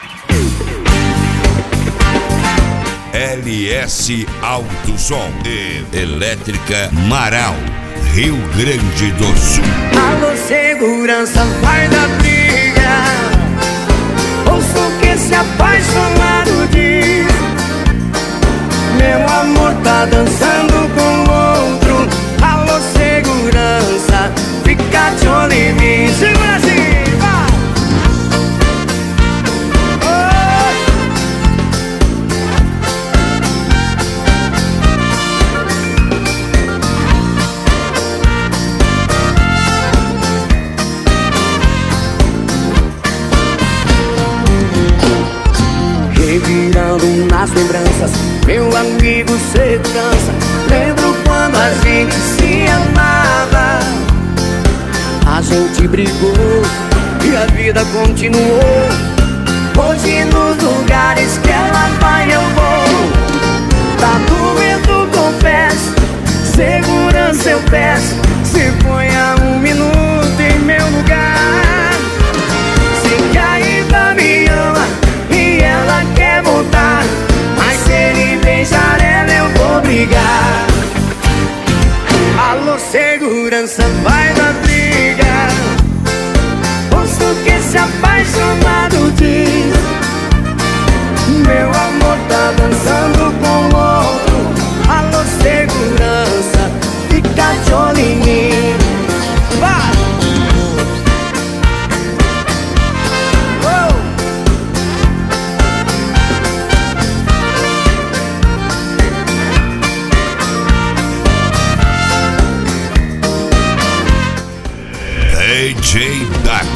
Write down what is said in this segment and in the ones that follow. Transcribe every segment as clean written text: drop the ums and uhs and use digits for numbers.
LS Autosom e Elétrica Marau, Rio Grande do Sul. Alô, segurança, vai da briga. Ouço o que esse apaixonado diz. Meu amor tá dançando com outro. Alô, segurança, fica de olho em mim. Segura assim, vai! Revirando nas lembranças, meu amigo segurança. Lembro quando a gente se amava. A gente brigou e a vida continuou. Hoje nos lugares que ela vai eu vou. Tá doendo, confesso. Segurança eu peço. Se ponha um minuto em meu lugar. Sei que ainda me ama e ela quer voltar, mas se ele beijar ela eu vou brigar. Alô, segurança, vai da briga. Ouço o que esse apaixonado diz. Meu amor tá dançando com outro. Alô, segurança, fica de olho em mim. Vai! DJ Daco.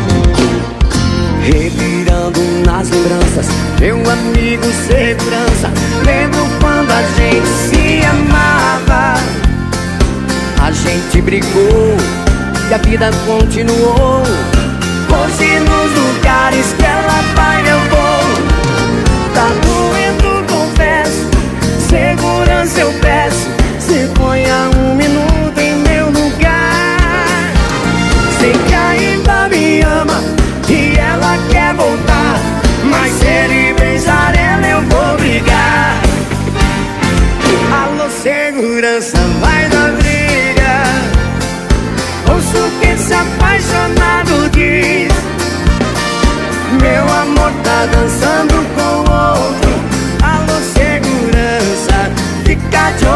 Revirando nas lembranças, meu amigo segurança. Lembro quando a gente se amava. A gente brigou e a vida continuou. Hoje nos lugares que ela vai eu vou. Tá doendo, confesso. Segurança eu peço. Se ponha um minuto em meu lugar. Sei que ainda me ama e ela quer voltar, mas se ele beijar ela eu vou brigar. Alô, segurança, vai da briga. Ouço o que esse apaixonado diz. Meu amor tá dançando com outro. Alô, segurança, fica de olho.